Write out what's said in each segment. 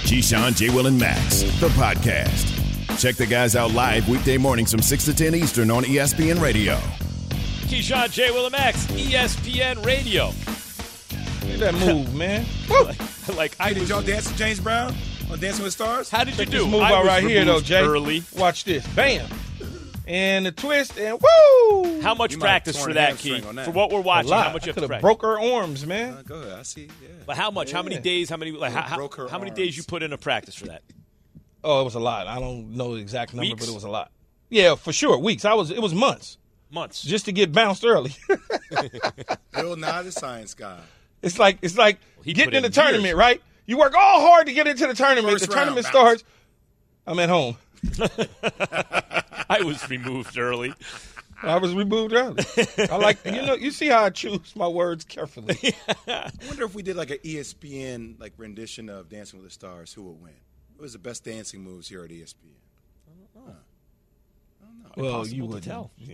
Keyshawn, J. Will, and Max, the podcast. Check the guys out live weekday mornings from 6 to 10 Eastern on ESPN Radio. Keyshawn, J. Will, and Max, ESPN Radio. Look at that move, man. Did y'all dance with James Brown on Dancing with the Stars? How did you do? This move out right here, though, Jay. Early. Watch this. Bam. And the twist, and woo! How much practice for that, Key? For what we're watching, how much you have to practice? Broke her arms, man. Go ahead. I see. Yeah. But how much? How many days? How many days you put into practice for that? Oh, it was a lot. I don't know the exact number, Weeks? but it was a lot. Yeah, for sure. Weeks. It was months. Months. Just to get bounced early. Bill Nye, the science guy. It's like getting in the tournament, years. right? You work all hard to get into the tournament. First the tournament round, starts. I'm at home. I was removed early. I was removed early. You see how I choose my words carefully. I wonder if we did like an ESPN rendition of Dancing with the Stars, who would win? What was the best dancing moves here at ESPN? I don't know. Well, you would tell. Yeah,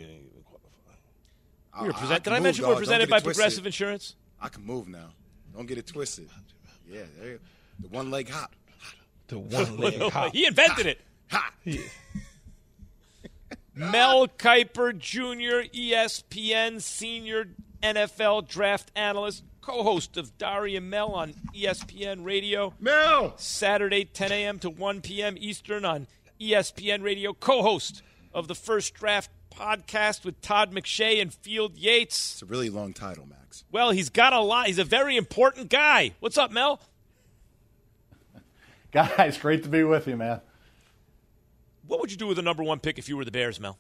Did I mention we're presented by Progressive Insurance? I can move now. Don't get it twisted. Yeah, there. The one leg hop. The one leg hop. He invented it. Ha! Yeah. Mel Kiper Jr., ESPN senior NFL draft analyst, co-host of Daria Mel on ESPN Radio. Mel! Saturday, 10 a.m. to 1 p.m. Eastern on ESPN Radio, co-host of the First Draft podcast with Todd McShay and Field Yates. It's a really long title, Max. Well, he's got a lot. He's a very important guy. What's up, Mel? Guys, great to be with you, man. What would you do with the number one pick if you were the Bears, Mel?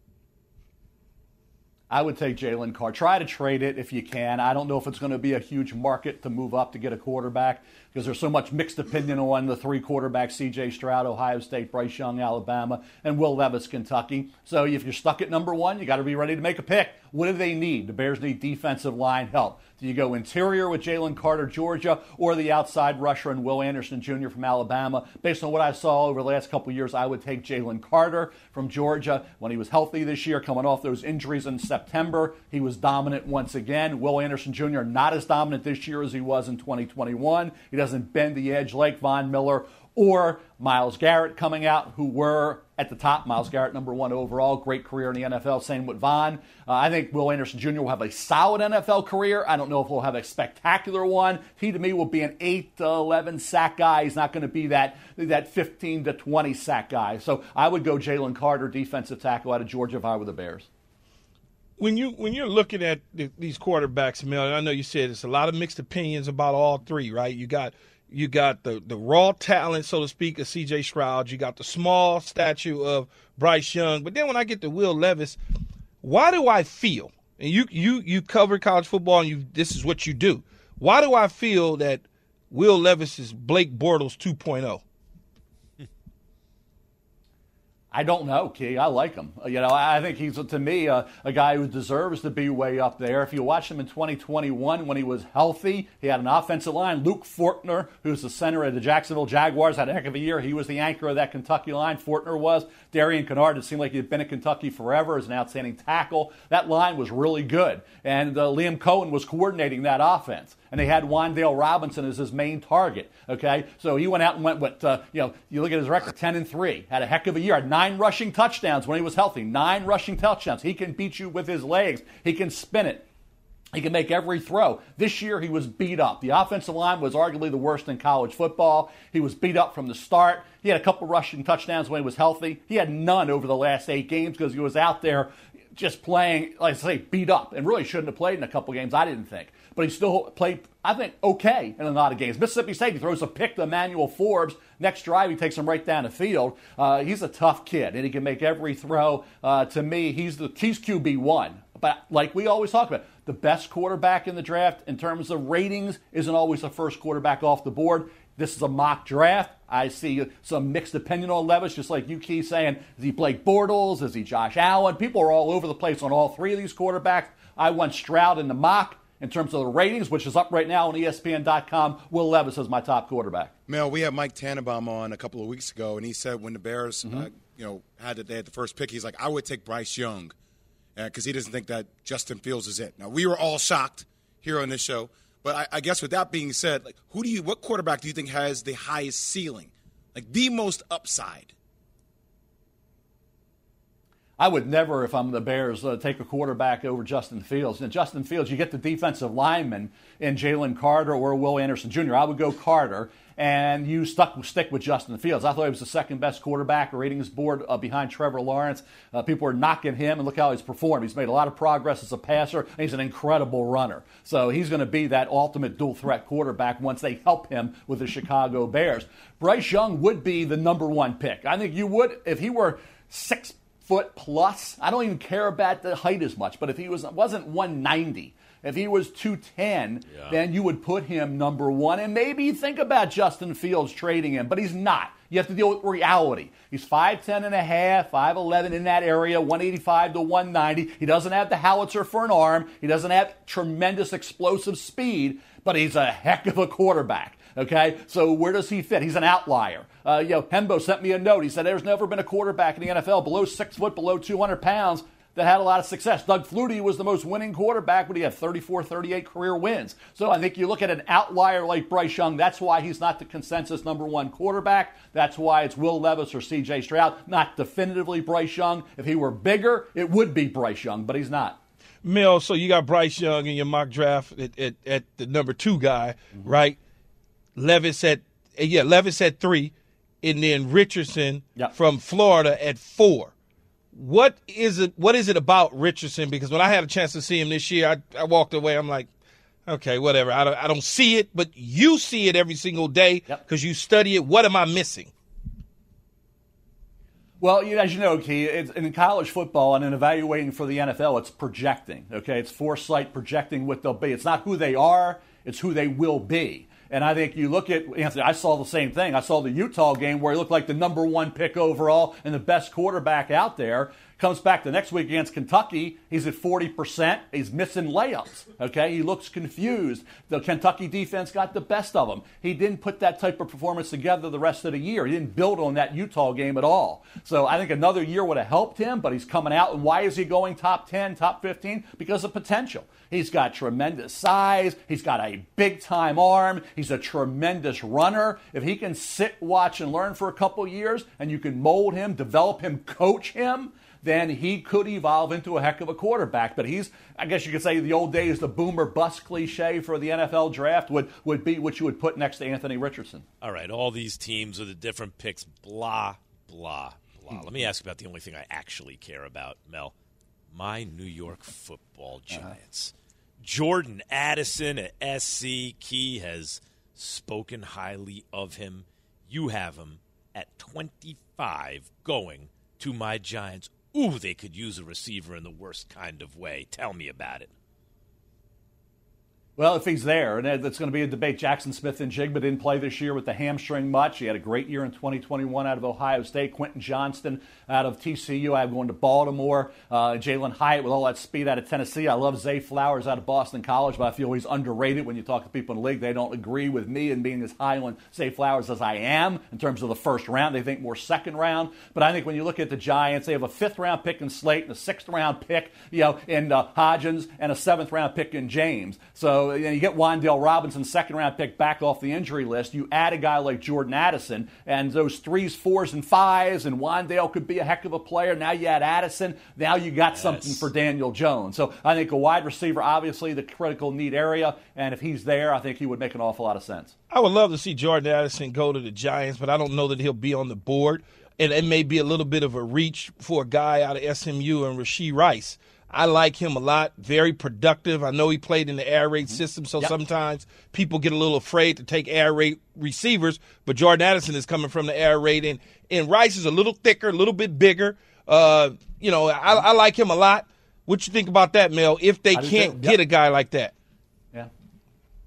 I would take Jalen Carter. Try to trade it if you can. I don't know if it's going to be a huge market to move up to get a quarterback because there's so much mixed opinion on the three quarterbacks, C.J. Stroud, Ohio State, Bryce Young, Alabama, and Will Levis, Kentucky. So if you're stuck at number one, you got to be ready to make a pick. What do they need? The Bears need defensive line help. Do you go interior with Jalen Carter, Georgia, or the outside rusher and Will Anderson Jr. from Alabama? Based on what I saw over the last couple of years, I would take Jalen Carter from Georgia. When he was healthy this year, coming off those injuries in September, he was dominant once again. Will Anderson Jr. not as dominant this year as he was in 2021. He doesn't bend the edge like Von Miller or Myles Garrett coming out, who were at the top. Myles Garrett, number one overall, great career in the NFL. Same with Von. I think Will Anderson Jr. will have a solid NFL career. I don't know if he'll have a spectacular one. He, to me, will be an 8 to 11 sack guy. He's not going to be that 15 to 20 sack guy. So I would go Jalen Carter, defensive tackle out of Georgia, if I were the Bears. When you're looking at these quarterbacks, Mel, I know you said it's a lot of mixed opinions about all three, right? You got the raw talent, so to speak, of C.J. Stroud. You got the small statue of Bryce Young. But then when I get to Will Levis, why do I feel, and you cover college football and this is what you do, why do I feel that Will Levis is Blake Bortles 2.0? I don't know, Key. I like him. I think he's, to me, a guy who deserves to be way up there. If you watch him in 2021 when he was healthy, he had an offensive line. Luke Fortner, who's the center of the Jacksonville Jaguars, had a heck of a year. He was the anchor of that Kentucky line. Fortner was. Darian Kennard, it seemed like he'd been at Kentucky forever, as an outstanding tackle. That line was really good. And Liam Cohen was coordinating that offense. And they had Wan'Dale Robinson as his main target. Okay, so he went out and went you look at his record, 10-3, had a heck of a year, had 9 rushing touchdowns when he was healthy. 9 rushing touchdowns. He can beat you with his legs. He can spin it. He can make every throw. This year he was beat up. The offensive line was arguably the worst in college football. He was beat up from the start. He had a couple rushing touchdowns when he was healthy. He had none over the last 8 games because he was out there just playing, like I say, beat up, and really shouldn't have played in a couple games, I didn't think. But he still played, I think, okay in a lot of games. Mississippi State, he throws a pick to Emmanuel Forbes. Next drive, he takes him right down the field. He's a tough kid, and he can make every throw. To me, he's QB1. But like we always talk about, the best quarterback in the draft in terms of ratings isn't always the first quarterback off the board. This is a mock draft. I see some mixed opinion on Levis, just like you keep saying. Is he Blake Bortles? Is he Josh Allen? People are all over the place on all three of these quarterbacks. I went Stroud in the mock. In terms of the ratings, which is up right now on ESPN.com, Will Levis is my top quarterback. Mel, we had Mike Tannenbaum on a couple of weeks ago, and he said when the Bears had the first pick, he's like, I would take Bryce Young because he doesn't think that Justin Fields is it. Now, we were all shocked here on this show But I guess with that being said, like, what quarterback do you think has the highest ceiling, like the most upside? I would never, if I'm the Bears, take a quarterback over Justin Fields. And Justin Fields, you get the defensive lineman in Jalen Carter or Will Anderson Jr. I would go Carter, and you stick with Justin Fields. I thought he was the second best quarterback, ratings board behind Trevor Lawrence. People are knocking him, and look how he's performed. He's made a lot of progress as a passer, and he's an incredible runner. So he's going to be that ultimate dual-threat quarterback once they help him with the Chicago Bears. Bryce Young would be the number one pick. I think you would, if he were 6 foot plus. I don't even care about the height as much, but if he wasn't 190, if he was 210, then you would put him number one. And maybe think about Justin Fields trading him, but he's not. You have to deal with reality. He's 5'10 and a half, 5'11 in that area, 185 to 190. He doesn't have the howitzer for an arm. He doesn't have tremendous explosive speed, but he's a heck of a quarterback. Okay, so where does he fit? He's an outlier. Hembo sent me a note. He said there's never been a quarterback in the NFL below 6 foot, below 200 pounds that had a lot of success. Doug Flutie was the most winning quarterback, but he had 34, 38 career wins. So I think you look at an outlier like Bryce Young, that's why he's not the consensus number one quarterback. That's why it's Will Levis or C.J. Stroud, not definitively Bryce Young. If he were bigger, it would be Bryce Young, but he's not. Mel, so you got Bryce Young in your mock draft at the number 2 guy, right? Levis at 3, and then Richardson from Florida at 4. What is it about Richardson? Because when I had a chance to see him this year, I walked away. I'm like, okay, whatever. I don't see it, but you see it every single day because you study it. What am I missing? Well, as you know, Key, in college football and in evaluating for the NFL, it's projecting. Okay, it's foresight, projecting what they'll be. It's not who they are; it's who they will be. And I think you look at Anthony, I saw the same thing. I saw the Utah game where he looked like the number 1 pick overall and the best quarterback out there. Comes back the next week against Kentucky. He's at 40%. He's missing layups. Okay, he looks confused. The Kentucky defense got the best of him. He didn't put that type of performance together the rest of the year. He didn't build on that Utah game at all. So I think another year would have helped him, but he's coming out. And why is he going top 10, top 15? Because of potential. He's got tremendous size. He's got a big-time arm. He's a tremendous runner. If he can sit, watch, and learn for a couple years, and you can mold him, develop him, coach him, then he could evolve into a heck of a quarterback. But he's, I guess you could say the old days, the boomer bust cliche for the NFL draft would be what you would put next to Anthony Richardson. All right, all these teams with the different picks, blah, blah, blah. Let me ask about the only thing I actually care about, Mel. My New York Football Giants. Jordan Addison at SC. Key has spoken highly of him. You have him at 25 going to my Giants. Ooh, they could use a receiver in the worst kind of way. Tell me about it. Well, if he's there, and it's going to be a debate. Jackson Smith-Njigba didn't play this year with the hamstring much. He had a great year in 2021 out of Ohio State. Quentin Johnston out of TCU. I have going to Baltimore. Jalen Hyatt with all that speed out of Tennessee. I love Zay Flowers out of Boston College, but I feel he's underrated. When you talk to people in the league, they don't agree with me in being as high on Zay Flowers as I am in terms of the first round. They think more second round. But I think when you look at the Giants, they have a 5th-round pick in Slayton, a 6th-round pick in Hodgins, and a 7th-round pick in James. So you get Wan'Dale Robinson, 2nd-round pick, back off the injury list. You add a guy like Jordan Addison, and those 3s, 4s, and 5s, and Wan'Dale could be a heck of a player. Now you add Addison. Now you got something for Daniel Jones. So I think a wide receiver, obviously the critical need area, and if he's there, I think he would make an awful lot of sense. I would love to see Jordan Addison go to the Giants, but I don't know that he'll be on the board. And it may be a little bit of a reach for a guy out of SMU and Rashee Rice. I like him a lot, very productive. I know he played in the air raid system, so sometimes people get a little afraid to take air raid receivers, but Jordan Addison is coming from the air raid, and Rice is a little thicker, a little bit bigger. I like him a lot. What you think about that, Mel, if they can't get a guy like that?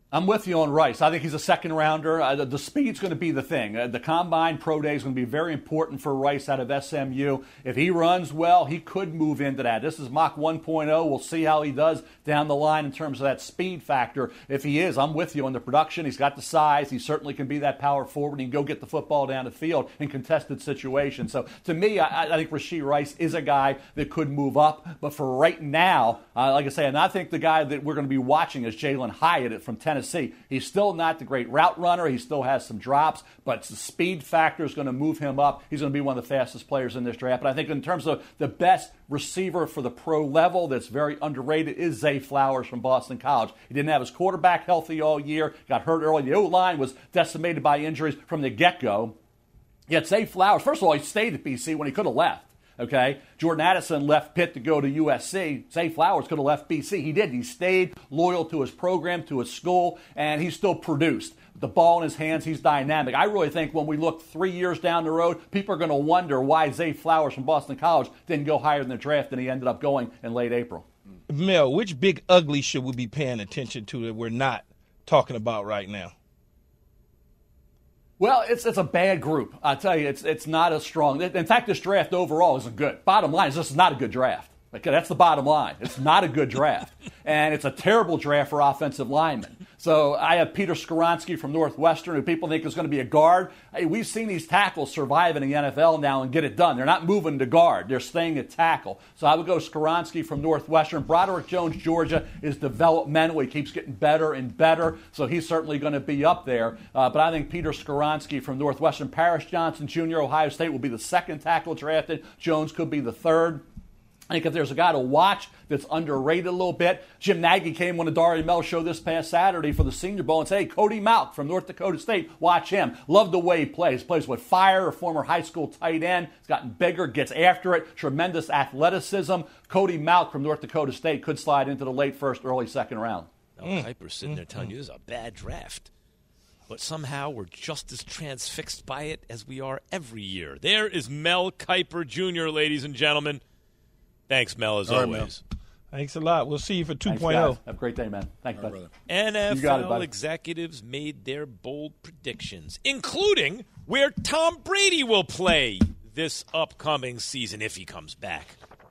I'm with you on Rice. I think he's a second rounder. The speed's going to be the thing. The Combine Pro Day is going to be very important for Rice out of SMU. If he runs well, he could move into that. This is Mach 1.0. We'll see how he does down the line in terms of that speed factor. If he is, I'm with you on the production. He's got the size. He certainly can be that power forward. He can go get the football down the field in contested situations. So to me, I think Rashee Rice is a guy that could move up. But for right now, like I say, and I think the guy that we're going to be watching is Jalen Hyatt from Tennessee. He's still not the great route runner. He still has some drops, but the speed factor is going to move him up. He's going to be one of the fastest players in this draft. But I think in terms of the best receiver for the pro level that's very underrated is Zay Flowers from Boston College. He didn't have his quarterback healthy all year, got hurt early. The O-line was decimated by injuries from the get-go. Yet Zay Flowers, first of all, he stayed at BC when he could have left. Okay, Jordan Addison left Pitt to go to USC. Zay Flowers could have left BC. He did. He stayed loyal to his program, to his school, and he still produced. The ball in his hands, he's dynamic. I really think when we look 3 years down the road, people are going to wonder why Zay Flowers from Boston College didn't go higher in the draft than he ended up going in late April. Mel, which big ugly should we be paying attention to that we're not talking about right now? Well, it's a bad group. I tell you, it's not as strong. In fact, this draft overall isn't good. Bottom line is this is not a good draft. Okay, that's the bottom line. It's not a good draft. And it's a terrible draft for offensive linemen. So I have Peter Skoronski from Northwestern, who people think is going to be a guard. Hey, we've seen these tackles survive in the NFL now and get it done. They're not moving to guard. They're staying at tackle. So I would go Skoronski from Northwestern. Broderick Jones, Georgia, is developmental. He keeps getting better and better. So he's certainly going to be up there. But I think Peter Skoronski from Northwestern. Paris Johnson, Jr., Ohio State, will be the second tackle drafted. Jones could be the third. I think if there's a guy to watch that's underrated a little bit, Jim Nagy came on the Dari Mel show this past Saturday for the Senior Bowl and said, hey, Cody Mauch from North Dakota State, watch him. Love the way he plays. Plays with fire, a former high school tight end. He's gotten bigger, gets after it, tremendous athleticism. Cody Mauch from North Dakota State could slide into the late first, early second round. Mel Kiper's sitting there telling you this is a bad draft. But somehow we're just as transfixed by it as we are every year. There is Mel Kiper Jr., ladies and gentlemen. Thanks, Mel, as always. Mel. Thanks a lot. We'll see you for 2.0. Have a great day, man. Thank you, brother. NFL executives made their bold predictions, including where Tom Brady will play this upcoming season if he comes back.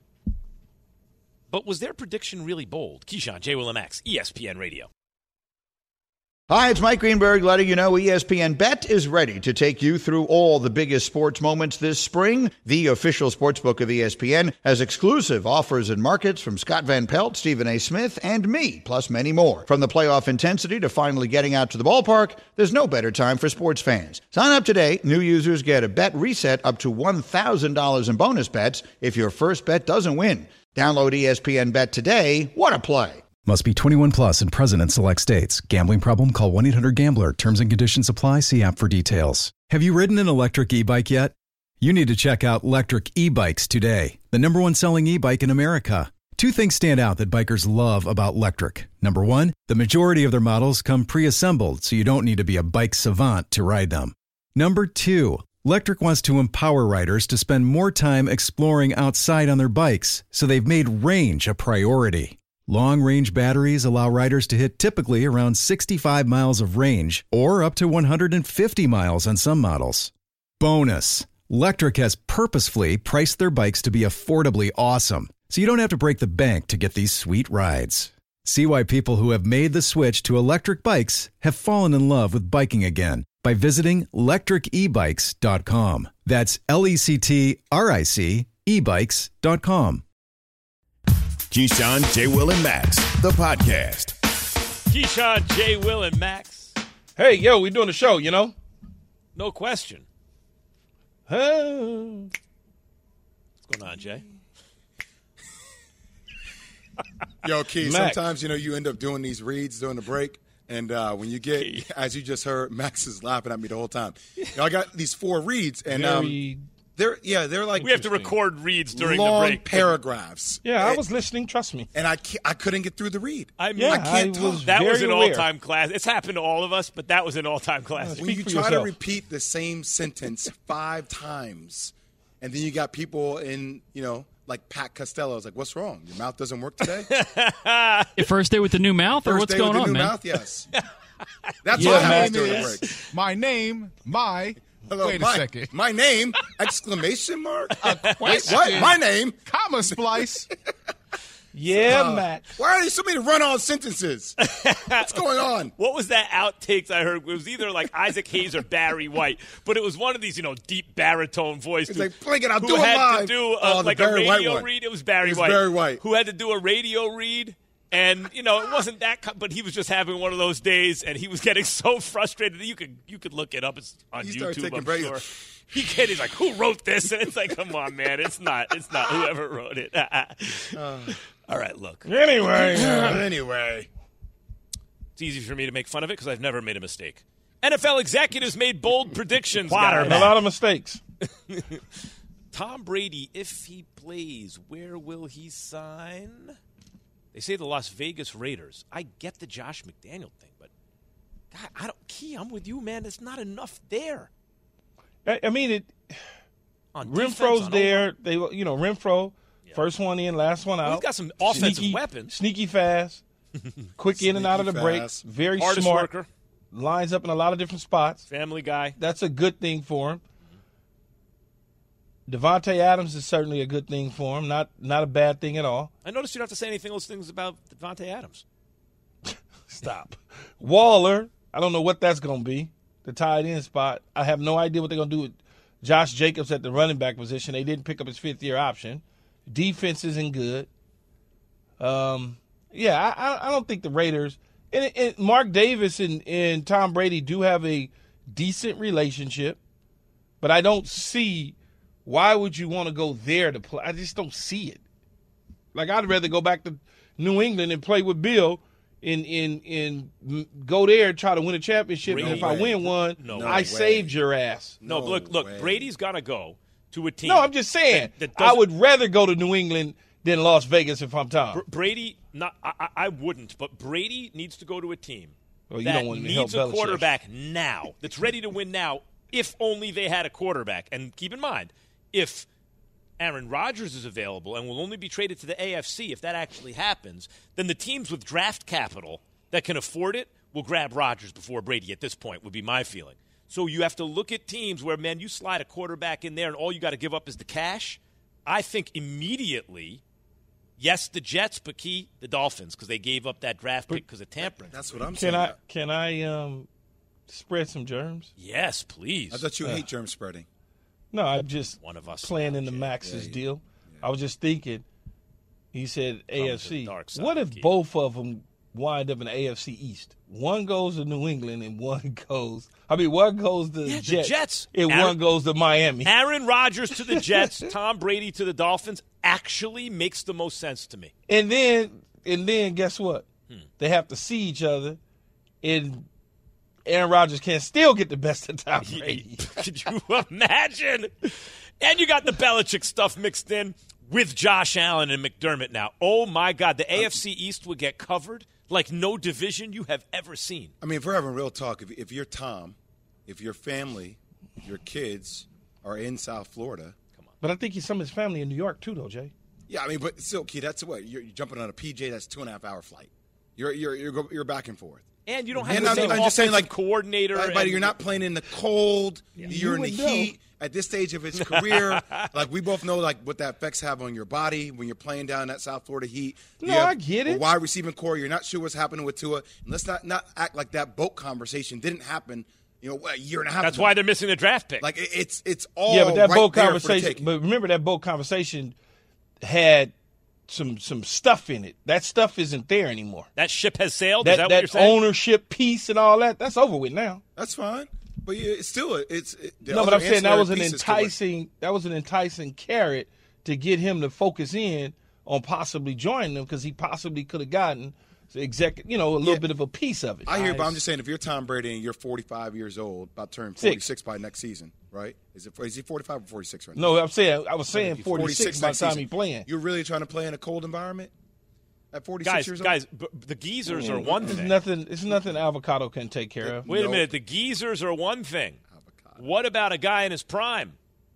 But was their prediction really bold? Keyshawn, J. Will and Max, ESPN Radio. Hi, it's Mike Greenberg letting you know ESPN Bet is ready to take you through all the biggest sports moments this spring. The official sportsbook of ESPN has exclusive offers and markets from Scott Van Pelt, Stephen A. Smith, and me, plus many more. From the playoff intensity to finally getting out to the ballpark, there's no better time for sports fans. Sign up today. New users get a bet reset up to $1,000 in bonus bets if your first bet doesn't win. Download ESPN Bet today. What a play. Must be 21 plus and present in select states. Gambling problem? Call 1-800-GAMBLER. Terms and conditions apply. See app for details. Have you ridden an electric e-bike yet? You need to check out Lectric E-Bikes today, the #1 selling e-bike in America. Two things stand out that bikers love about Lectric. Number one, the majority of their models come pre-assembled, so you don't need to be a bike savant to ride them. Number two, Lectric wants to empower riders to spend more time exploring outside on their bikes, so they've made range a priority. Long-range batteries allow riders to hit typically around 65 miles of range or up to 150 miles on some models. Bonus, Lectric has purposefully priced their bikes to be affordably awesome, so you don't have to break the bank to get these sweet rides. See why people who have made the switch to electric bikes have fallen in love with biking again by visiting lectricebikes.com. That's LECTRIC ebikes.com. Keyshawn, J. Will, and Max, the podcast. Keyshawn, J. Will, and Max. Hey, yo, we doing the show, you know? No question. What's going on, Jay? Yo, Key, Max. sometimes, you end up doing these reads during the break, and when you get, as you just heard, Max is laughing at me the whole time. I got these 4 reads, and they're like we have to record reads during long the break. paragraphs. Yeah, I was listening. Trust me. And I couldn't get through the read. I can't talk. That was an aware. all-time class. It's happened to all of us, but that was an all-time classic. When you for try yourself. to repeat the same sentence 5 times, and then you got people in, like Pat Costello. It's like, what's wrong? Your mouth doesn't work today? Your first day with the new mouth, or First what's day going with the on, new man? mouth, yes. That's Yeah, what Matt. happens during the break. My name, Hello, wait a second. My name, exclamation mark? Wait, question. what? My name? comma splice. Yeah, Matt. Why are there so many run-on sentences? What's going on? What was that outtakes I heard? It was either like Isaac Hayes or Barry White, but it was one of these, deep baritone voice. It's like, bring it, I'll who do it had live. to do Oh, like the a Barry White radio one. read. It was Barry It was White. Barry White. Who had to do a radio read. And it wasn't that, but he was just having one of those days, and he was getting so frustrated that you could look it up. It's on He started YouTube, taking I'm breaks. sure. He's like, who wrote this? And it's like, come on, man, it's not whoever wrote it. All right, look, Anyway. it's easy for me to make fun of it because I've never made a mistake. NFL executives made bold predictions. A Guys. lot of mistakes. Tom Brady, if he plays, where will he sign? They say the Las Vegas Raiders. I get the Josh McDaniel thing, but God, I'm with you, man. There's not enough there. I mean, On defense, Renfro's on there. Renfro, first one in, last one out. He's got some offensive weapons. Sneaky fast, quick in and out of the break. fast. Very Hardest smart. worker, Lines up in a lot of different spots. family guy. That's a good thing for him. Devontae Adams is certainly a good thing for him. Not a bad thing at all. I noticed you don't have to say anything else things about Devontae Adams. Stop. Waller, I don't know what that's going to be. The tight end spot. I have no idea what they're going to do with Josh Jacobs at the running back position. They didn't pick up his fifth-year option. Defense isn't good. I don't think the Raiders and Mark Davis and Tom Brady do have a decent relationship, but I don't see why would you want to go there to play. I just don't see it. Like, I'd rather go back to New England and play with Bill and go there and try to win a championship. No and if I way. win one, No I way. saved your ass. No, No look, way. Brady's got to go to a team. No, I'm just saying. that I doesn't- would rather go to New England than Las Vegas if I'm Tom. Brady, I wouldn't, but Brady needs to go to a team Well, you that don't want to help needs a Belichick. quarterback now, that's ready to win now, if only they had a quarterback. And keep in mind, if Aaron Rodgers is available and will only be traded to the AFC, if that actually happens, then the teams with draft capital that can afford it will grab Rodgers before Brady at this point, would be my feeling. So you have to look at teams where, man, you slide a quarterback in there and all you got to give up is the cash. I think immediately, yes, the Jets, but key, the Dolphins, because they gave up that draft pick because of tampering. That's what I'm saying. Can I spread some germs? Yes, please. I thought you hate germ spreading. No, I'm just One of us playing now, in the Jay. Max's deal. I was just thinking, he said to the AFC. dark side, What if Keith. both of them wind up in the AFC East? One goes to New England and one goes to the the Jets. and Aaron- one goes to Miami. Aaron Rodgers to the Jets, Tom Brady to the Dolphins actually makes the most sense to me. And then guess what? They have to see each other, and Aaron Rodgers can still get the best of Tom Brady. Could you imagine? And you got the Belichick stuff mixed in with Josh Allen and McDermott now. Oh, my God. The AFC East would get covered like no division you have ever seen. I mean, if we're having real talk, if you're Tom, if your family, your kids are in South Florida. But I think he's some of his family in New York too, though, Jay. Yeah, I mean, but still, kid, that's what you're jumping on a PJ. That's 2.5 hour flight. You're back and forth. And you don't have And the I'm same just saying, offensive like, coordinator. But and- you're not playing in the cold. You're in the would know. heat at this stage of his career. Like, we both know, like, what that effects have on your body when you're playing down that South Florida heat. No, You have I get a it. wide receiving core. You're not sure what's happening with Tua. And let's not act like that boat conversation didn't happen. A year and a half. That's ago. why they're missing the draft pick. Like, it's all Yeah, but that right boat there for the conversation. taking. But remember, that boat conversation had some stuff in it. That stuff isn't there anymore. that ship has sailed. Is that what That you're saying? ownership piece and all that. That's over with now. That's fine. But it's still, the No, but other I'm saying that ancillary was an pieces to it. enticing carrot to get him to focus in on possibly joining them because he possibly could have gotten a little bit of a piece of it. I hear, but I'm just saying, if you're Tom Brady and you're 45 years old, about to turn 46 by next season, right? Is he 45 or 46 right now? No, I was saying 46 by the next time season. he playing. You're really trying to play in a cold environment at 46 years old? Guys, the geezers are one It's thing. nothing avocado can take care of. Wait a Nope. minute. The geezers are one thing. Avocado. What about a guy in his prime?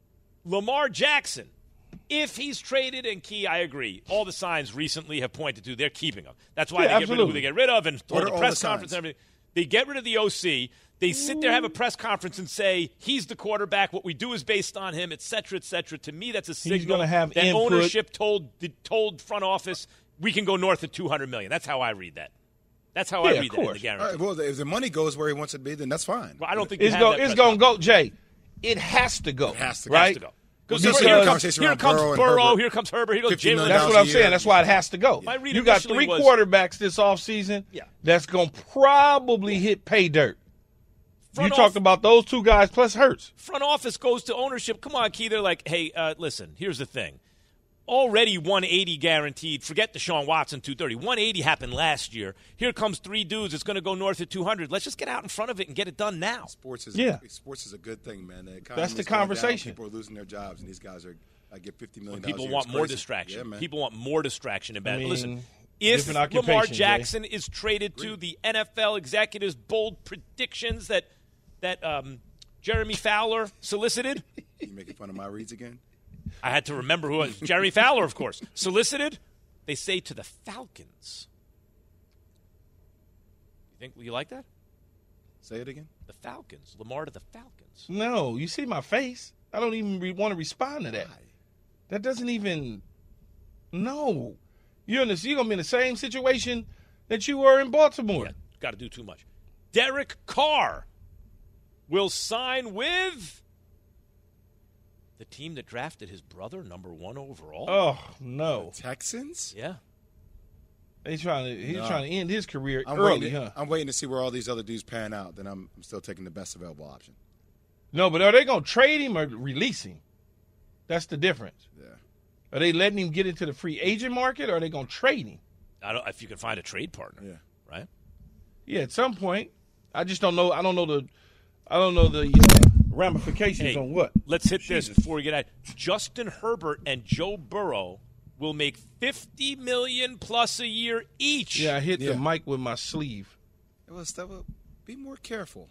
Lamar Jackson. If he's traded, and Key, I agree. All the signs recently have pointed to they're keeping him. That's why Yeah, they get rid of who absolutely. they get rid of and What hold are the all press the conference signs? and everything. They get rid of the OC. They sit there, have a press conference, and say, he's the quarterback. What we do is based on him, et cetera, et cetera. To me, that's a signal have that input. ownership told front office, we can go north of $200 million. That's how I read that. That's how I read that in the guarantee. All right, well, if the money goes where he wants it to be, then that's fine. Well, I don't think It's going to go, Jay. It has to go. It has to go. Right? Has to go. Because here comes Burrow, here comes Herbert, here goes Jalen. That's what I'm saying. That's why it has to go. You got 3 quarterbacks this offseason that's going to probably hit pay dirt. You talked about those 2 guys plus Hurts. Front office goes to ownership. Come on, Key. They're like, hey, listen, here's the thing. Already 180 guaranteed. Forget Deshaun Watson 230. 180 happened last year. Here comes 3 dudes. It's going to go north of 200. Let's just get out in front of it and get it done now. Sports is a good thing, man. That's the conversation. People are losing their jobs, and these guys are get $50 million. People want more distraction. Yeah, people want more distraction. Listen, if Lamar Jackson is traded to the NFL executives' bold predictions that Jeremy Fowler solicited. You making fun of my reads again? I had to remember who it was. Jeremy Fowler, of course. Solicited, they say to the Falcons. You like that? Say it again. The Falcons. Lamar to the Falcons. No, you see my face. I don't even want to respond to that. Why? That doesn't even. No. You're going to be in the same situation that you were in Baltimore. Yeah, got to do too much. Derek Carr will sign with the team that drafted his brother, number 1 overall. Oh, no. The Texans? Yeah. He's trying to end his career early, I'm waiting to see where all these other dudes pan out. Then I'm still taking the best available option. No, but are they going to trade him or release him? That's the difference. Yeah. Are they letting him get into the free agent market, or are they going to trade him? If you can find a trade partner. Yeah. Right? Yeah, at some point. I just don't know. I don't know the ramifications on what. Let's hit this before we get out. Justin Herbert and Joe Burrow will make $50 million plus a year each. Yeah, I hit the mic with my sleeve. Be more careful.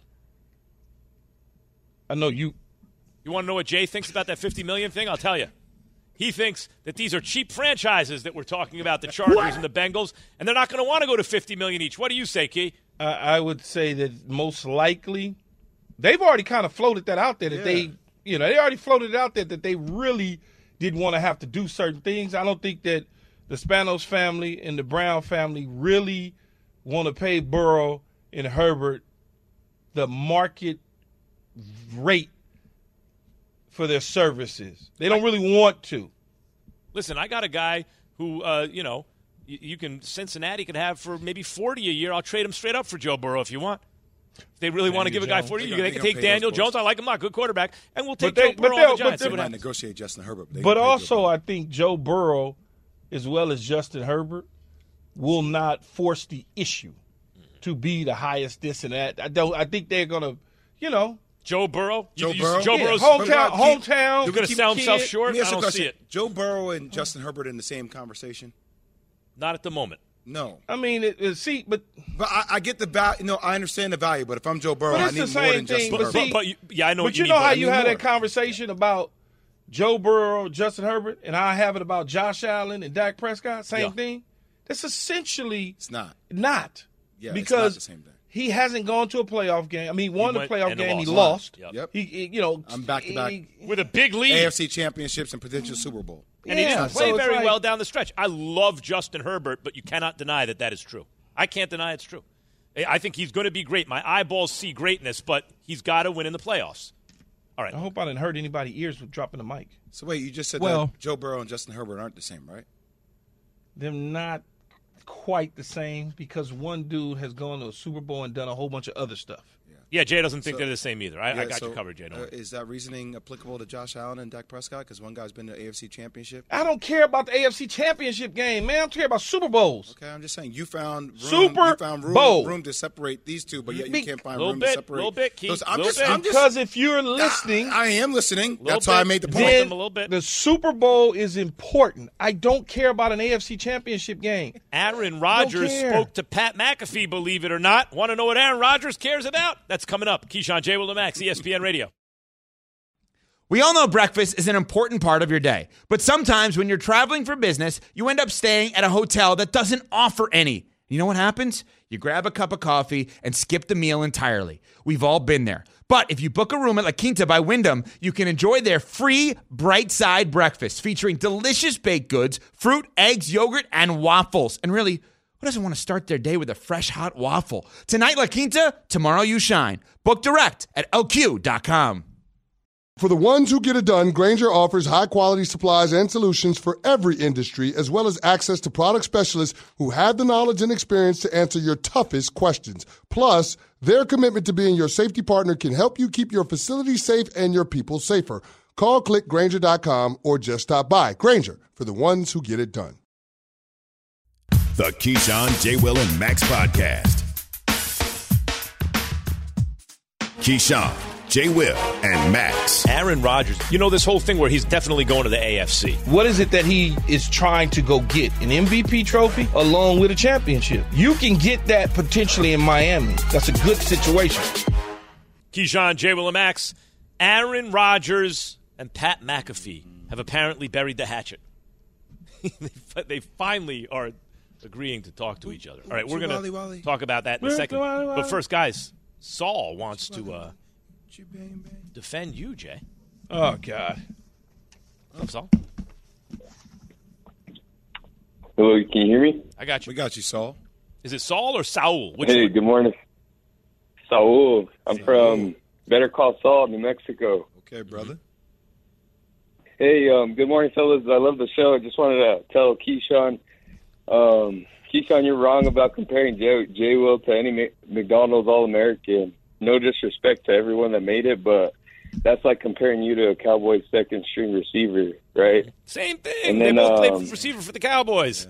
I know you. You want to know what Jay thinks about that $50 million thing? I'll tell you. He thinks that these are cheap franchises that we're talking about, the Chargers and the Bengals, and they're not going to want to go to $50 million each. What do you say, Key? I would say that most likely they've already kind of floated that out there that they already floated it out there that they really didn't want to have to do certain things. I don't think that the Spanos family and the Brown family really want to pay Burrow and Herbert the market rate for their services. They don't really want to. Listen, I got a guy who, Cincinnati could have for maybe $40 a year. I'll trade him straight up for Joe Burrow if you want. If they really want to give a guy $40, they can take Daniel Jones. I like him, not good quarterback, and we'll take Joe Burrow on the Giants. They might negotiate Justin Herbert. But also, I think Joe Burrow, as well as Justin Herbert, will not force the issue to be the highest this and that. I think they're going to, Joe Burrow? Joe Burrow's hometown. You're going to sell himself short? I don't see it. Joe Burrow and Justin Herbert in the same conversation? Not at the moment. No. I mean, but I get the value. No, I understand the value. But if I'm Joe Burrow, I need more than Justin Herbert. I know. But you know how you had that conversation about Joe Burrow, Justin Herbert, and I have it about Josh Allen and Dak Prescott. Same thing. That's essentially it's not. Yeah, because it's not the same thing. He hasn't gone to a playoff game. I mean, he won the playoff game. He lost. Yep. I'm back to back with a big lead. AFC championships and potential Super Bowl. And he didn't play very well down the stretch. I love Justin Herbert, but you cannot deny that is true. I can't deny it's true. I think he's going to be great. My eyeballs see greatness, but he's got to win in the playoffs. All right. I hope I didn't hurt anybody's ears with dropping the mic. So wait, you just said that Joe Burrow and Justin Herbert aren't the same, right? They're not quite the same because one dude has gone to a Super Bowl and done a whole bunch of other stuff. Yeah, Jay doesn't think they're the same either. I got you covered, Jay. Is that reasoning applicable to Josh Allen and Dak Prescott? Because one guy's been to the AFC Championship? I don't care about the AFC Championship game, man. I care about Super Bowls. Okay, I'm just saying you found room to separate these two, but yet you can't find room to separate. A little bit, Keith. Because if you're listening. I am listening. That's why I made the point. Then a little bit. The Super Bowl is important. I don't care about an AFC Championship game. Aaron Rodgers spoke to Pat McAfee, believe it or not. Want to know what Aaron Rodgers cares about? That's coming up. Keyshawn, J. Will and Max, ESPN Radio. We all know breakfast is an important part of your day, but sometimes when you're traveling for business, you end up staying at a hotel that doesn't offer any. You know what happens? You grab a cup of coffee and skip the meal entirely. We've all been there. But if you book a room at La Quinta by Wyndham, you can enjoy their free Bright Side breakfast featuring delicious baked goods, fruit, eggs, yogurt, and waffles. And really, who doesn't want to start their day with a fresh, hot waffle? Tonight, La Quinta, tomorrow you shine. Book direct at LQ.com. For the ones who get it done, Grainger offers high-quality supplies and solutions for every industry, as well as access to product specialists who have the knowledge and experience to answer your toughest questions. Plus, their commitment to being your safety partner can help you keep your facility safe and your people safer. Call, click Grainger.com, or just stop by. Grainger, for the ones who get it done. The Keyshawn, J. Will, and Max Podcast. Keyshawn, J. Will, and Max. Aaron Rodgers. You know this whole thing where he's definitely going to the AFC. What is it that he is trying to go get? An MVP trophy along with a championship. You can get that potentially in Miami. That's a good situation. Keyshawn, J. Will, and Max. Aaron Rodgers and Pat McAfee have apparently buried the hatchet. They finally are agreeing to talk to each other. All right, we're going to talk about that in a second. But first, guys, Saul wants to defend you, Jay. Oh, God. What's up, Saul? Hello, can you hear me? I got you. We got you, Saul. Is it Saul or Saul? Which Hey, one? good morning. Saul. I'm from Better Call Saul, New Mexico. Okay, brother. Hey, good morning, fellas. I love the show. I just wanted to tell Keyshawn, Keyshawn, you're wrong about comparing J. Will to any McDonald's All-American. No disrespect to everyone that made it, but that's like comparing you to a Cowboys second-string receiver, right? Same thing. And they then, both played receiver for the Cowboys.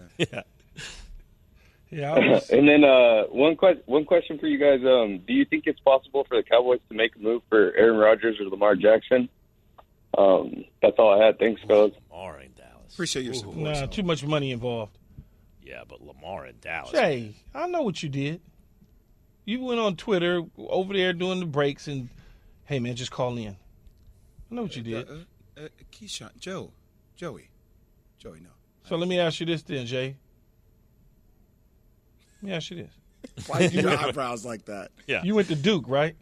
Yeah. And then one question for you guys. Do you think it's possible for the Cowboys to make a move for Aaron Rodgers or Lamar Jackson? That's all I had. Thanks, fellas. Lamar in Dallas. Appreciate your support. Nah, too much money involved. Yeah, but Lamar in Dallas. Jay, I know what you did. You went on Twitter over there doing the breaks and, hey, man, just call in. I know what you did. Keyshawn, Joey, no. So let me ask you this then, Jay. Let me ask you this. Why do your eyebrows like that? Yeah. You went to Duke, right?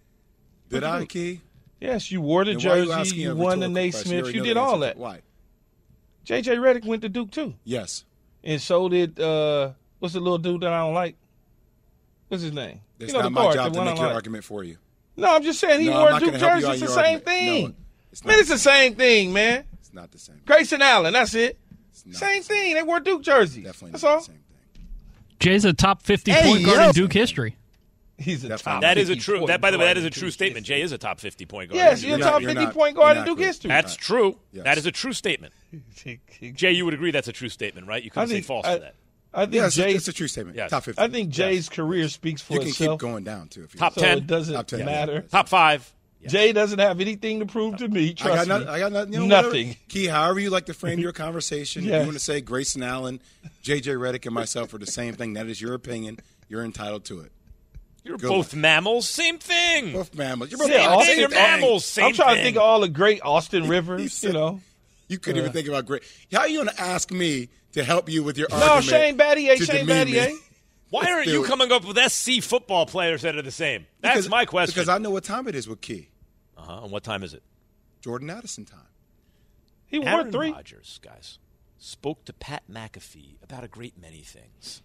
Did I, Key? Yes, you wore the Then why are you jersey, asking you a won the rhetorical question? Naismith, already you know did the all answer. that. Why? J.J. Redick went to Duke, too. Yes. And so did, what's the little dude that I don't like? What's his name? It's you know, not the my guard, job the to one make I your like. argument for you. No, I'm just saying he No, wore I'm a not Duke gonna help you jersey. out It's the your same argument. thing. No, it's not Man, it's the the same thing, man. It's not the same. Grayson Allen, that's it. Not Same the same. thing. They wore Duke jerseys. Definitely That's not all. the same thing. Jay's a top 50 Hey, point guard yo. in Duke history. He's a Definitely. top That is 50 a true. point That, by the way, guard that is a in true Duke statement. history. Jay is a top 50 point guard. Yes, You're you're a top you're 50 not- point guard you're in not Duke correct. history. That's true. Yes. That is a true statement. Jay, you would agree that's a true statement, right? You couldn't say false to that. I think Yeah, Jay. it's a true statement. Yes. Top 50. I think Jay's career speaks for you can itself. keep going down, too. If you Top So 10. it doesn't Top 10, matter. yeah. Top 5. Jay doesn't have anything to prove to me. Trust me. I got nothing. You know, Nothing. whatever. Key, however you like to frame your conversation. If Yes. you want to say Grayson Allen, J.J. Redick, and myself are the same thing, that is your opinion. You're entitled to it. You're Good both one. mammals. Same thing. Both mammals. You're both Yeah, mammals. Austin- You're mammals. Same I'm trying thing. to think of all the great Austin Rivers, said- you know. You couldn't even think about great. How are you going to ask me to help you with your No, argument? Shane Battier, to Shane demean me? Battier. Why aren't you coming up with SC football players that are the same? That's Because- my question. Because I know what time it is with Key. And what time is it? Jordan Addison time. He wore Aaron 3. Rodgers, guys, spoke to Pat McAfee about a great many things,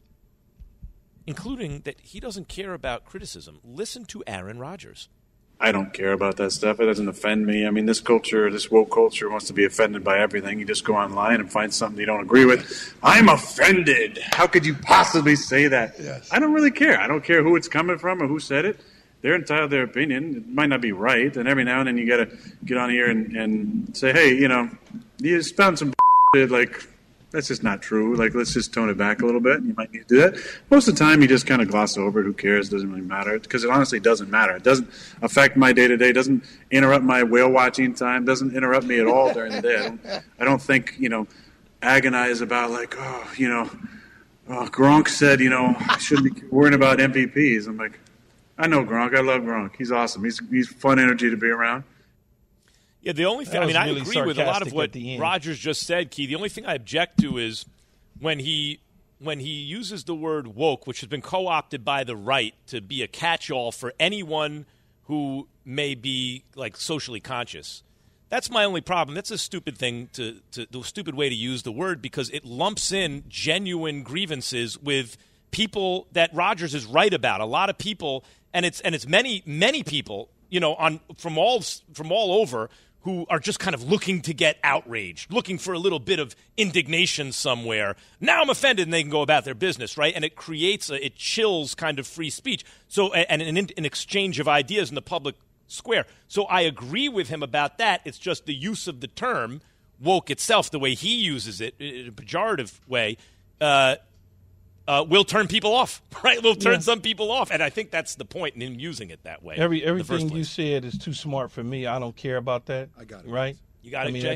including that he doesn't care about criticism. Listen to Aaron Rodgers. I don't care about that stuff. It doesn't offend me. I mean, this culture, this woke culture wants to be offended by everything. You just go online and find something you don't agree with. I'm offended. How could you possibly say that? Yes. I don't really care. I don't care who it's coming from or who said it. They're entitled to their opinion. It might not be right. And every now and then you got to get on here and say, hey, you know, you found some shit, like, that's just not true. Like, let's just tone it back a little bit. You might need to do that. Most of the time, you just kind of gloss over it. Who cares? It doesn't really matter. Because it honestly doesn't matter. It doesn't affect my day-to-day. It doesn't interrupt my whale-watching time. It doesn't interrupt me at all during the day. I don't think, you know, agonize about, like, oh, you know, Gronk said, you know, I shouldn't be worrying about MVPs. I'm like, I know Gronk. I love Gronk. He's awesome. He's fun energy to be around. Yeah, the only thing, That I was mean, I really agree with a lot of sarcastic what at the end. Rodgers just said, Key. The only thing I object to is when he when he uses the word woke, which has been co-opted by the right to be a catch-all for anyone who may be like socially conscious. That's my only problem. That's a stupid thing the stupid way to use the word, because it lumps in genuine grievances with people that Rodgers is right about. A lot of people, and it's many people, from all over, who are just kind of looking to get outraged, looking for a little bit of indignation somewhere. Now I'm offended, and they can go about their business, right? And it it chills kind of free speech. So, and an exchange of ideas in the public square. So I agree with him about that. It's just the use of the term woke itself, the way he uses it in a pejorative way, will turn people off, right? Will turn some people off. And I think that's the point in him using it that way. Everything you said is too smart for me. I don't care about that. I got it. Right? You got it, Jay?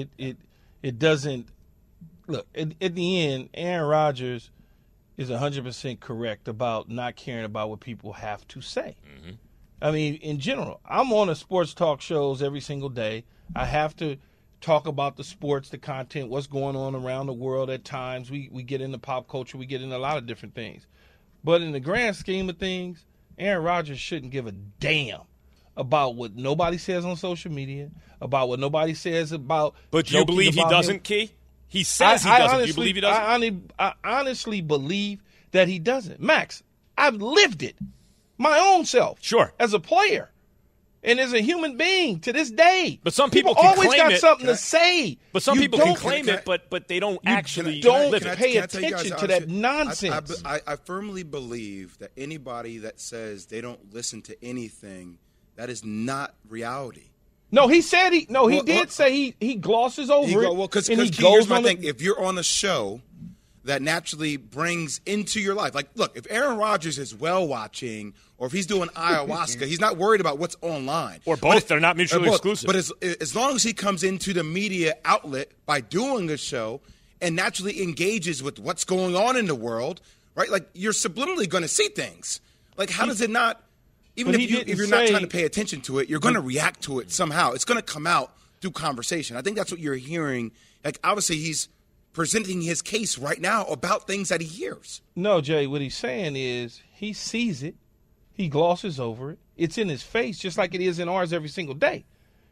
It doesn't – look, at the end, Aaron Rodgers is 100% correct about not caring about what people have to say. Mm-hmm. I mean, in general, I'm on a sports talk shows every single day. I have to talk about the sports, the content, what's going on around the world at times. We get into pop culture. We get into a lot of different things. But in the grand scheme of things, Aaron Rodgers shouldn't give a damn about what nobody says on social media, about what nobody says about. But do you believe he doesn't, Key? He says he doesn't. Do you believe he doesn't? I honestly believe that he doesn't. Max, I've lived it. My own self. Sure. As a player. And as a human being to this day. But some people can always claim got it. something to say. But some people can claim it, but they don't actually live it. Pay attention to that nonsense. I firmly believe that anybody that says they don't listen to anything, that is not reality. No, he said he did say he glosses over it. Well, because here's my thing. If you're on a show that naturally brings into your life. Like, look, if Aaron Rodgers is whale-watching or if he's doing ayahuasca, he's not worried about what's online. Or both. They're not mutually exclusive. But as long as he comes into the media outlet by doing a show and naturally engages with what's going on in the world, right, like you're subliminally going to see things. Like, how does it not – even if you're not trying to pay attention to it, you're going to react to it somehow. It's going to come out through conversation. I think that's what you're hearing. Like, obviously he's – presenting his case right now about things that he hears. No, Jay, what he's saying is he sees it. He glosses over it. It's in his face just like it is in ours every single day.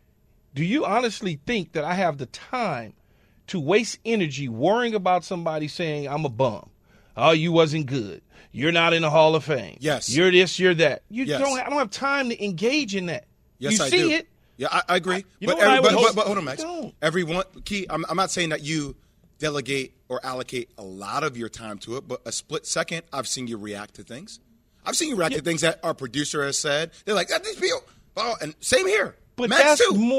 Do you honestly think that I have the time to waste energy worrying about somebody saying I'm a bum? Oh, you wasn't good. You're not in the Hall of Fame. Yes. You're this, you're that. I don't have time to engage in that. Yes, you I see do. it. Yeah, I agree. But hold on, Max. Everyone, Key, I'm not saying that you delegate or allocate a lot of your time to it, but a split second, I've seen you react to things. I've seen you react to things that our producer has said. They're like, these people, and same here. But Max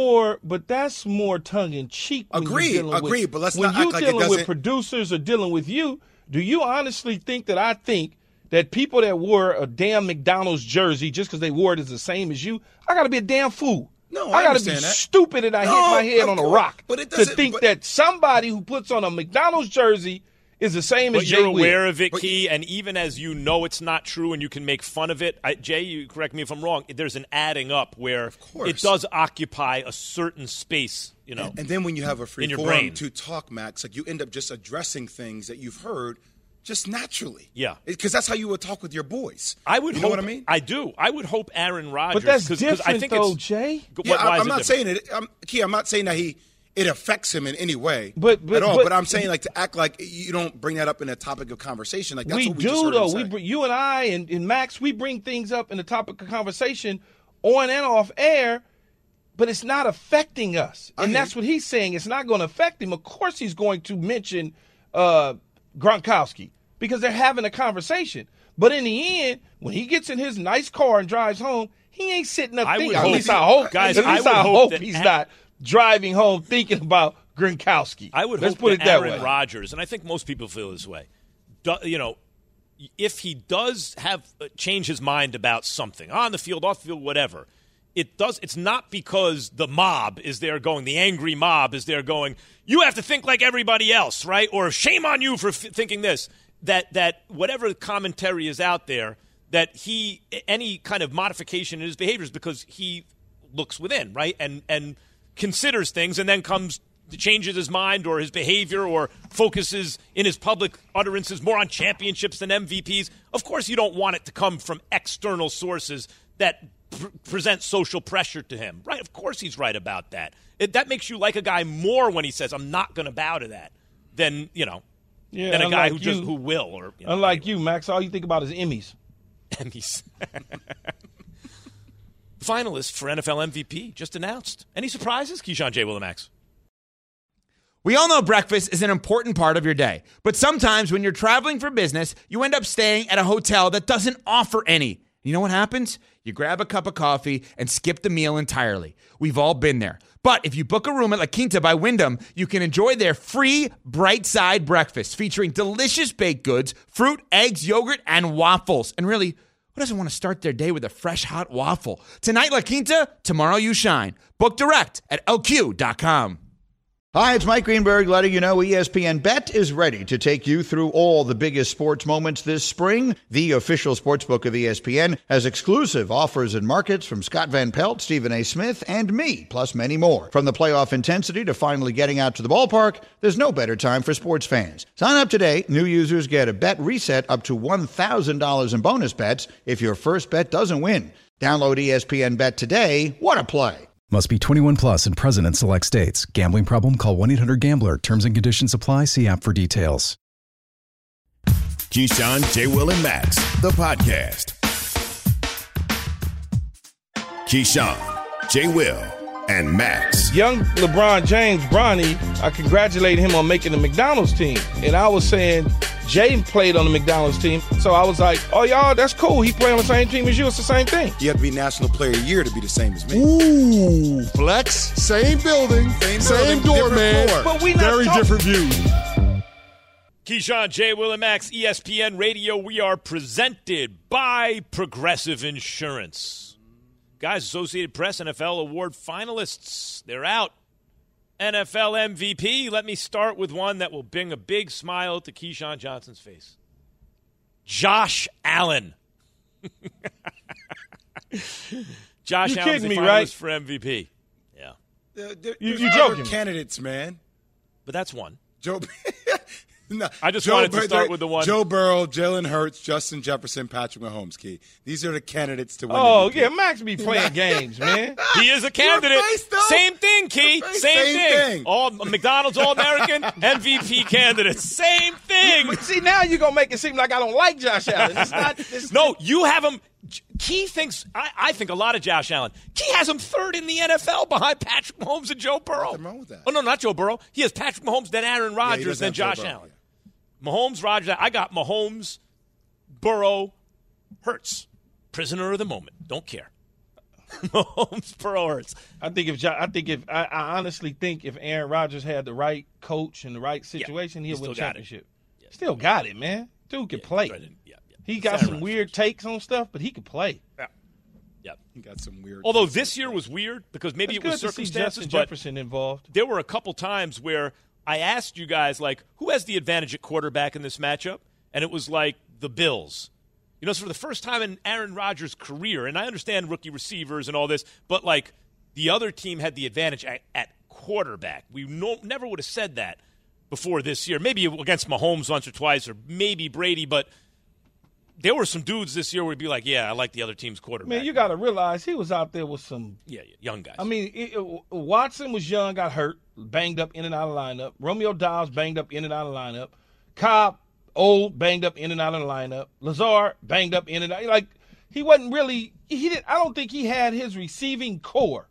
that's more tongue in cheek. Agree. But let's not when act like it doesn't. When you're dealing with producers or dealing with you, do you honestly think that I think that people that wore a damn McDonald's jersey just because they wore it is the same as you? I got to be a damn fool. No, I got to be stupid and I hit my head on a rock to think that somebody who puts on a McDonald's jersey is the same as Jay Will. But you're aware of it, Key, and even as you know it's not true and you can make fun of it, Jay, you correct me if I'm wrong, there's an adding up where it does occupy a certain space, you know. And then when you have a free forum to talk, Max, like you end up just addressing things that you've heard just naturally. Yeah. Because that's how you would talk with your boys. I would know what I mean? I do. I would hope Aaron Rodgers. But that's different, though, Jay. Yeah, I'm not saying it. Key, I'm not saying that it affects him in any way at all. But I'm saying, like, to act like you don't bring that up in a topic of conversation. Like, that's what we just heard him say. You and I and Max, we bring things up in the topic of conversation on and off air, but it's not affecting us. And that's what he's saying. It's not going to affect him. Of course he's going to mention Gronkowski because they're having a conversation. But in the end, when he gets in his nice car and drives home, he ain't sitting up thinking. At least I hope he's not driving home thinking about Gronkowski. I would Let's hope put it that way. Aaron Rodgers, and I think most people feel this way, if he does have change his mind about something on the field, off the field, whatever, it's not because the mob is there going, the angry mob is there going, you have to think like everybody else, right? Or shame on you for thinking this. That whatever commentary is out there, that any kind of modification in his behavior is because he looks within, right? And considers things and then comes changes his mind or his behavior or focuses in his public utterances more on championships than MVPs. Of course, you don't want it to come from external sources that present social pressure to him, right? Of course he's right about that. That makes you like a guy more when he says, I'm not going to bow to that, than, than a guy who will. Or unlike you, Max, all you think about is Emmys. Emmys. Finalist for NFL MVP just announced. Any surprises? Keyshawn J. Willimax. We all know breakfast is an important part of your day, but sometimes when you're traveling for business, you end up staying at a hotel that doesn't offer any. You know what happens? You grab a cup of coffee and skip the meal entirely. We've all been there. But if you book a room at La Quinta by Wyndham, you can enjoy their free Bright Side breakfast featuring delicious baked goods, fruit, eggs, yogurt, and waffles. And really, who doesn't want to start their day with a fresh, hot waffle? Tonight, La Quinta, tomorrow you shine. Book direct at lq.com. Hi, it's Mike Greenberg letting you know ESPN Bet is ready to take you through all the biggest sports moments this spring. The official sportsbook of ESPN has exclusive offers and markets from Scott Van Pelt, Stephen A. Smith, and me, plus many more. From the playoff intensity to finally getting out to the ballpark, there's no better time for sports fans. Sign up today. New users get a bet reset up to $1,000 in bonus bets if your first bet doesn't win. Download ESPN Bet today. What a play. Must be 21 plus and present in select states. Gambling problem? Call 1-800-GAMBLER. Terms and conditions apply. See app for details. Keyshawn, J. Will, and Max, the podcast. Keyshawn, J. Will, and Max. Young LeBron James, Bronny, I congratulated him on making the McDonald's team. And I was saying Jay played on the McDonald's team. So I was like, oh, y'all, that's cool. He played on the same team as you. It's the same thing. You have to be National Player of the Year to be the same as me. Ooh, flex, same building, same doorman, but we not very different views. Keyshawn, J. Will, and Max, ESPN Radio. We are presented by Progressive Insurance. Guys, Associated Press NFL Award finalists. They're out. NFL MVP. Let me start with one that will bring a big smile to Keyshawn Johnson's face. Josh Allen. Josh Allen's the finalist for MVP. Yeah. You joking? Candidates, man. But that's one. No, I just wanted to start with the one. Joe Burrow, Jalen Hurts, Justin Jefferson, Patrick Mahomes, Key. These are the candidates to win. Oh, yeah, Max be playing games, man. He is a candidate. Same thing, Key. Same thing. All McDonald's All-American MVP candidates. Same thing. But see, now you're going to make it seem like I don't like Josh Allen. No, you have him. Key thinks, I think a lot of Josh Allen. Key has him third in the NFL behind Patrick Mahomes and Joe Burrow. Nothing wrong with that. Oh, no, not Joe Burrow. He has Patrick Mahomes, then Aaron Rodgers, then Josh Allen. Mahomes, Rodgers. I got Mahomes, Burrow, Hurts. Prisoner of the moment. Don't care. Mahomes, Burrow, Hurts. I honestly think if Aaron Rodgers had the right coach and the right situation, he'll win a championship. Yeah. Still got it, man. Dude can play. He got some weird takes on stuff, but he can play. Yeah. He got some weird. Although this year was weird because maybe it was circumstances, but Jefferson involved. There were a couple times where I asked you guys, like, who has the advantage at quarterback in this matchup? And it was like the Bills. You know, so for the first time in Aaron Rodgers' career, and I understand rookie receivers and all this, but, like, the other team had the advantage at quarterback. We never would have said that before this year. Maybe against Mahomes once or twice, or maybe Brady, but there were some dudes this year where we'd be like, yeah, I like the other team's quarterback. Man, you got to realize he was out there with some young guys. I mean, Watson was young, got hurt, banged up in and out of the lineup. Romeo Dobbs banged up in and out of the lineup. Cobb, old, banged up in and out of the lineup. Lazard banged up in and out. Like, he wasn't really – I don't think he had his receiving core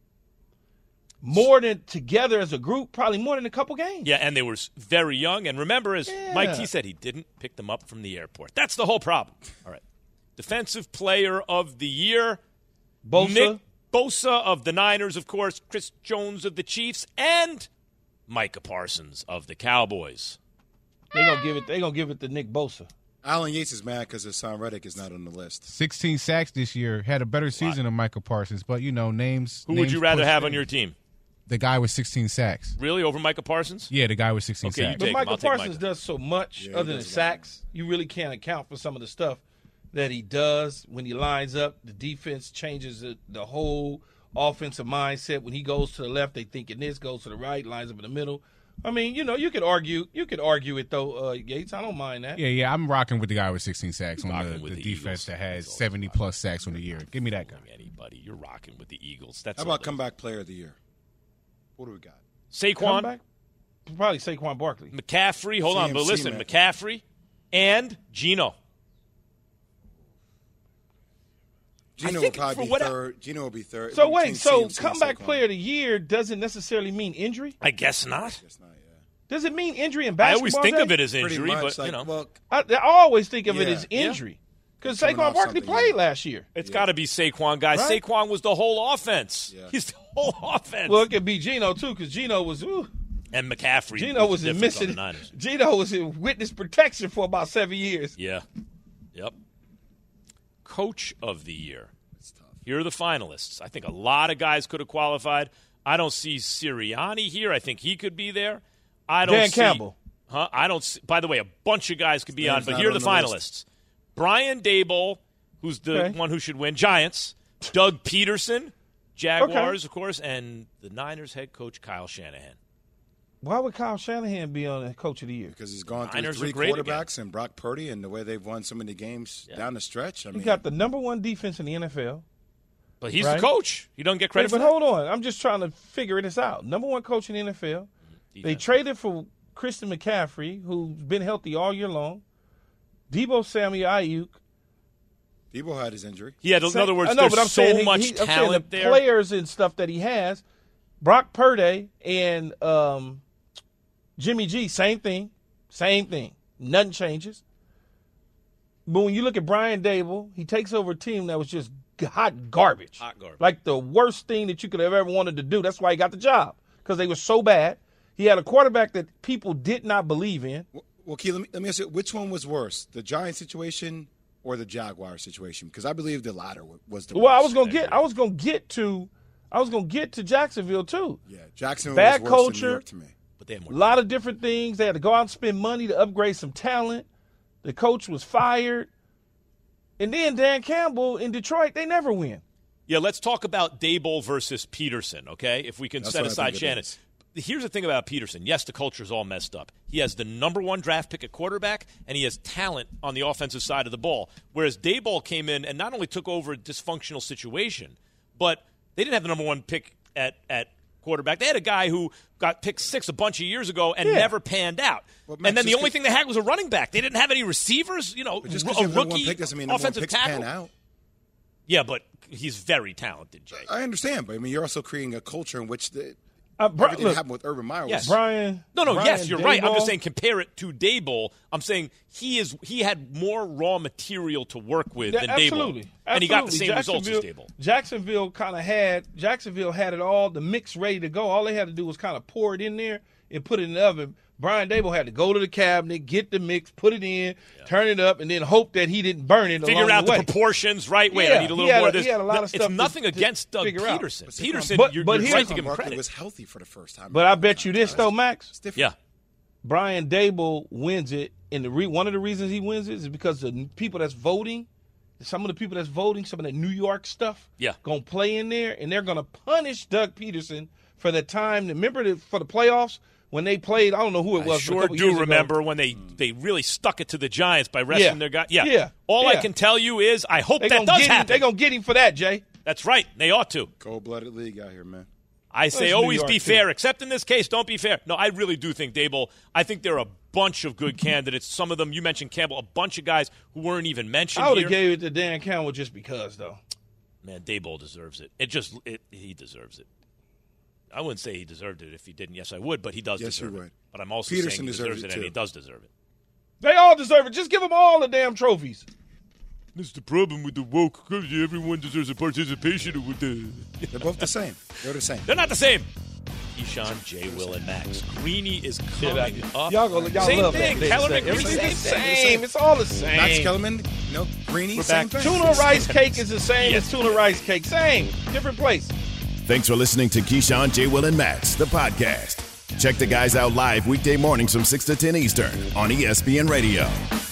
more than together as a group, probably more than a couple games. Yeah, and they were very young. And remember, as Mike T said, he didn't pick them up from the airport. That's the whole problem. All right. Defensive Player of the Year. Bosa. Nick Bosa of the Niners, of course. Chris Jones of the Chiefs. And Micah Parsons of the Cowboys. They're gonna give it to Nick Bosa. Alan Yates is mad because Hassan Reddick is not on the list. 16 sacks this year. Had a better season than Micah Parsons. But, you know, names. Who would you rather have on your team? The guy with 16 sacks. Really? Over Micah Parsons? Yeah, the guy with 16 sacks. But Micah Parsons does so much other than sacks. You really can't account for some of the stuff that he does when he lines up. The defense changes the whole offensive mindset. When he goes to the left, they thinking this, goes to the right, lines up in the middle. I mean, you could argue it though, Yates. I don't mind that. Yeah, I'm rocking with the guy with 16 sacks on the defense Eagles. that has 70-plus sacks on the year. Give me that guy. Anybody, you're rocking with the Eagles. That's How about comeback player of the year? What do we got? Saquon? Comeback? Probably Saquon Barkley. McCaffrey. Hold on, but listen, man. McCaffrey and Geno. Geno will probably be third. Geno will be third. So wait, comeback player of the year doesn't necessarily mean injury? I guess not. Does it mean injury in I basketball? always think of it as injury, much, but, you know. Well, I always think of it Yeah. as injury. Because Coming Saquon off Barkley something, played yeah. last year. It's got to be Saquon, guys. Right? Saquon was the whole offense. Yeah. He's the whole offense. Well, it could be Geno, too, because Geno was and McCaffrey. Geno was in difference on missing. the Niners. Geno was in witness protection for about 7 years. Yeah. Yep. Coach of the year. Here are the finalists. I think a lot of guys could have qualified. I don't see Sirianni here. I think he could be there. I don't Dan see Campbell. I don't see, by the way, a bunch of guys could be Dan's on, but not here are on the the finalists. list. Brian Daboll, who's the one who should win, Giants. Doug Peterson, Jaguars, of course, and the Niners head coach Kyle Shanahan. Why would Kyle Shanahan be on the Coach of the Year? Because he's gone through Niners three are great quarterbacks and Brock Purdy and the way they've won so many games down the stretch. I You mean, got the number one defense in the NFL. But he's Right. the coach. He doesn't get credit But for that. hold on. I'm just trying to figure this out. Number one coach in the NFL. They traded for Christian McCaffrey, who's been healthy all year long. Debo Samuel Ayuk. Debo had his injury. He had, in other words, I know, there's but I'm so saying much I'm saying talent the there. players and stuff that he has. Brock Purdy and Jimmy G, same thing. Same thing. Nothing changes. But when you look at Brian Daboll, he takes over a team that was just hot garbage. Hot garbage. Like the worst thing that you could have ever wanted to do. That's why he got the job, because they were so bad. He had a quarterback that people did not believe in. Well, Key, let me ask you, which one was worse, the Giants situation or the Jaguar situation? Because I believe the latter was the worst. Well, I was gonna get to Jacksonville too. Yeah, Jacksonville Bad was worse than New culture. York to me. But they had A more. lot of different things. They had to go out and spend money to upgrade some talent. The coach was fired. And then Dan Campbell in Detroit, they never win. Yeah, let's talk about Daboll versus Peterson, okay? If we can That's set what I aside think it Shannon. is. Here's the thing about Peterson. Yes, the culture's all messed up. He has the number one draft pick at quarterback, and he has talent on the offensive side of the ball. Whereas Daboll came in and not only took over a dysfunctional situation, but they didn't have the number one pick at quarterback. They had a guy who got picked 6 a bunch of years ago and never panned out. Well, Max, and then the just only thing they had was a running back. They didn't have any receivers, But just a because you have number one rookie pick doesn't mean number one offensive picks tackle. pan out. Yeah, but he's very talented, Jay. I understand, but I mean, you're also creating a culture in which everything look, that happened with Urban Meyer Yes. was Brian. Yes, you're right. I'm Daboll. just saying compare it to Daboll. I'm saying he had more raw material to work with than Absolutely. Daboll. And he got the same Jacksonville- results as Daboll. Jacksonville had it all, the mix ready to go. All they had to do was kind of pour it in there and put it in the oven. Brian Daboll had to go to the cabinet, get the mix, put it in, turn it up, and then hope that he didn't burn it Figure along out the the way. proportions, right? Wait, Yeah, I need a he little had more a- of this. he had a lot of It's stuff nothing to against Doug figure out. Peterson. But Peterson, but you're here's- right to give him Barkley credit. was healthy for the first time. But I bet you this, though, Max. It's different. Yeah. Brian Daboll wins it, and one of the reasons he wins it is because the people that's voting, some of the people that's voting, some of that New York stuff, gonna play in there, and they're gonna punish Doug Peterson for the time. Remember for the playoffs when they played? I don't know who it was. I but a sure couple do years ago. remember when they really stuck it to the Giants by resting their guy. Yeah. All I Yeah. can tell you is I hope They that gonna does get him. happen. They're gonna get him for that, Jay. That's right. They ought to. Cold-blooded league out here, man. I say That's New always York, be too. fair, except in this case, don't be fair. No, I really do think Daboll. I think there are a bunch of good candidates. Some of them, you mentioned Campbell, a bunch of guys who weren't even mentioned I would here. have gave it to Dan Campbell just because, though. Man, Daboll deserves it. He deserves it. I wouldn't say he deserved it if he didn't. Yes, I would, but he does Yes, deserve you it. would. But I'm also Peterson saying he deserves deserves it, it, and too. he does deserve it. They all deserve it. Just give them all the damn trophies. That's the problem with the woke. Everyone deserves a participation with the. They're both the same. They're the same. They're not the same. Keyshawn, Jay, Will, and Max. Greeny is coming up. Y'all same love thing. that. Kellerman, Everything's Greeny, the same same. It's all the same. Max Kellerman, Greeny, We're same back. thing. Tuna rice cake is the same Yes. as tuna rice cake. Same. Different place. Thanks for listening to Keyshawn, J. Will, and Max, the podcast. Check the guys out live weekday mornings from 6 to 10 Eastern on ESPN Radio.